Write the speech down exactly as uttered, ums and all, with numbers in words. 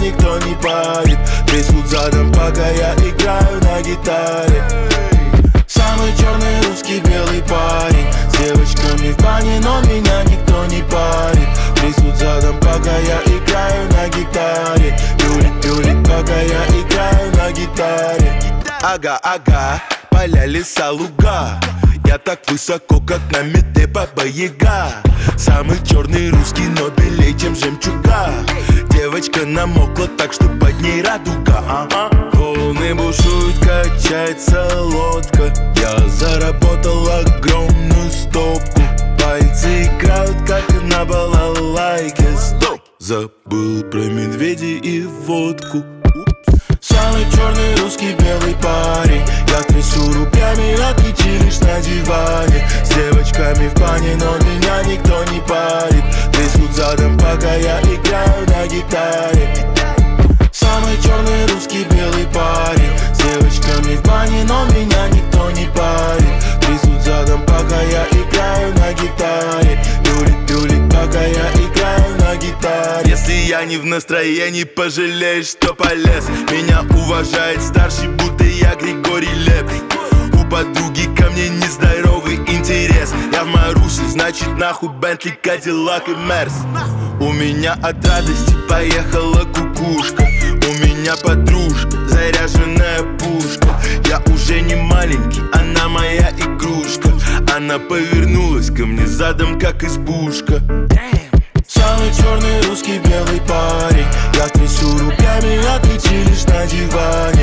никто не парит. Трясут задом, пока я играю на гитаре. Самый черный русский белый парень, с девочками в бане, но меня никто не парит. Трясут задом, пока я играю на гитаре. Юлит, юлит, пока я играю на гитаре. Ага, ага, поля, леса, луга. Я так высоко, как на мете Баба-Яга. Самый черный русский, но белее, чем жемчуга. Девочка намокла так, что под ней радуга. А-а. Волны бушуют, качается лодка. Я заработал огромную стопку. Пальцы играют, как на балалайке. Стоп! Забыл про медведей и водку. Самый черный русский белый парень. Я трясу руками, отключи лишь на диване. С девочками в бане, но меня никто не парит. Трясут задом, пока я играю на гитаре. Самый черный русский белый парень, с девочками в бане, но меня никто не парит. Трясут задом, пока я играю на гитаре. Юлит, юлит, пока я играю на гитаре. Если я не в настроении, пожалеешь, что полез. Меня уважает старший, будто я Григорий Лепс. У подруги ко мне нездоровый интерес. Я в Марусе, значит нахуй Бентли, Кадиллак и Мерс. У меня от радости поехала кукушка. У меня подружка, заряженная пушка. Я уже не маленький, она моя игрушка. Она повернулась ко мне задом, как избушка. Самый черный русский белый парень. Я трясу руками, отключи лишь на диване.